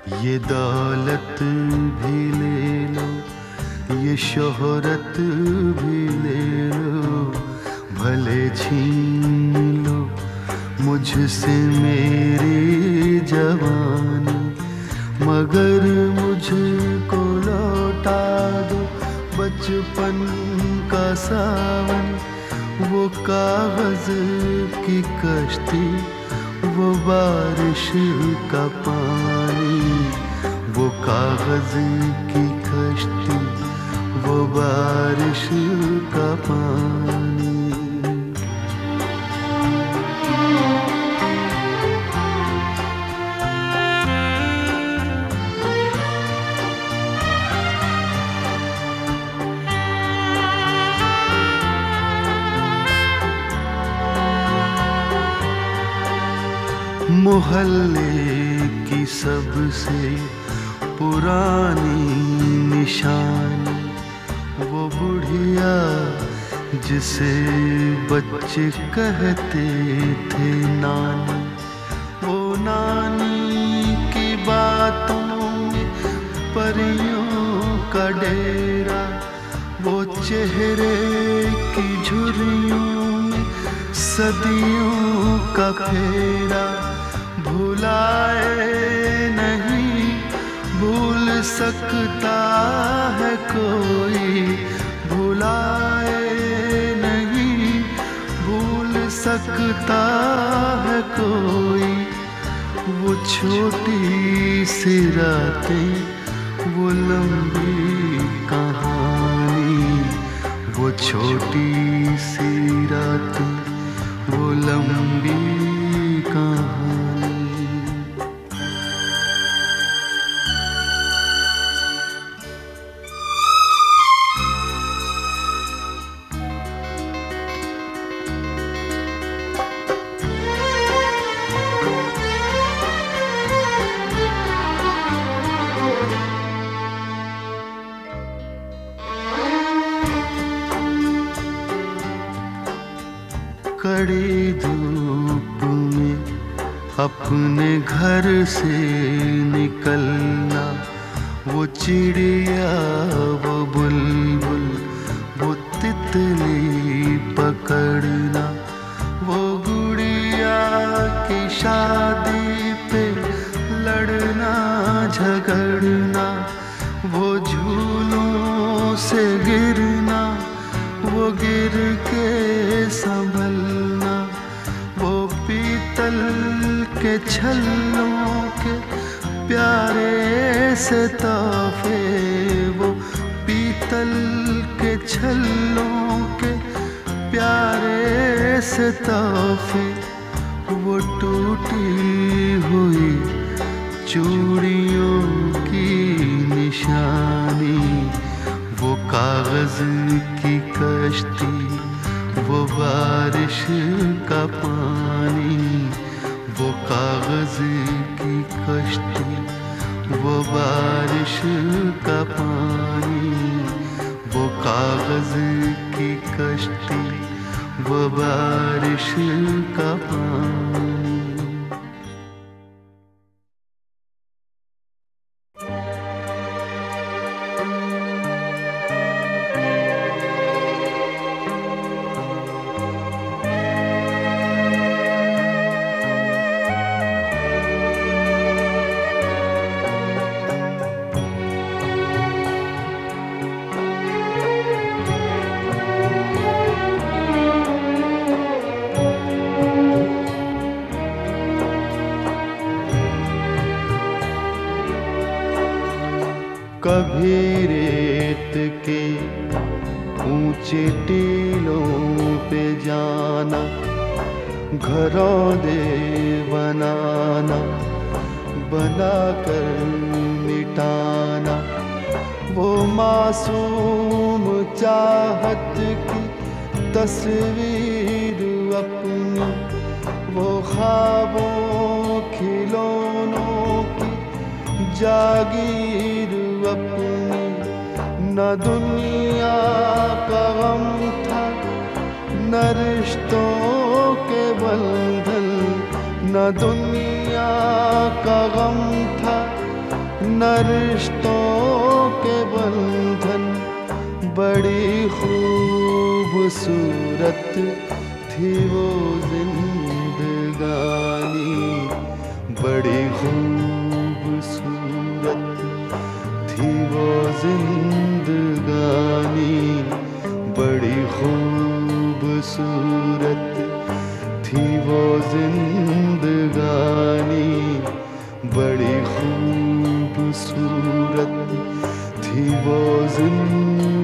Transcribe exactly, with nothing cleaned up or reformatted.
ये दौलत भी ले लो, ये शोहरत भी ले लो, भले छीन लो मुझसे मेरी जवानी, मगर मुझको लौटा दो बचपन का सावन। वो कागज की कश्ती, वो बारिश का पानी, वो कागज की कश्ती, वो बारिश का पानी। मोहल्ले की सबसे पुरानी निशानी, वो बुढ़िया जिसे बच्चे कहते थे नानी, वो नानी की बातों में परियों का डेरा, वो चेहरे की झुर्रियों में सदियों का फेरा। भुलाए नहीं भूल सकता है कोई, भुलाए नहीं भूल सकता है कोई। वो छोटी सी रातें, वो लंबी कहानी, वो छोटी सी रातें, वो लंबी कहानी। कड़ी धूप में अपने घर से निकलना, वो चिड़िया, वो बुलबुल, वो तितली पकड़ना, वो गुड़िया की शादी पे लड़ना झगड़ना, वो झूलों से गिरना, वो गिर के संभलना, वो पीतल के छल्लों के प्यारे से तोहफे, वो पीतल के छल्लों के प्यारे से तोहफे, वो टूटी हुई चूड़ियों की निशानी, वो कागज की कश्ती, वो बारिश का पानी, वो कागज की कश्ती, वो बारिश का पानी, वो कागज की कश्ती, वो बारिश का पानी। कभी रेत के ऊंचे टीलों पे जाना, घरौंदे बनाना, बनाकर मिटाना, वो मासूम चाहत की तस्वीर अपनी, वो ख्वाबों खिलौनों की जागीर अपनी। न दुनिया का गम था, न रिश्तों के बंधन, न दुनिया का गम था, न रिश्तों के बंधन, बड़ी खूबसूरत थी वो जिंदगानी, बड़ी खूबसूरत थी वो जिंदगानी, बड़ी खूबसूरत थी वो जिंदगानी, बड़ी खूबसूरत थी वो जिंदगानी।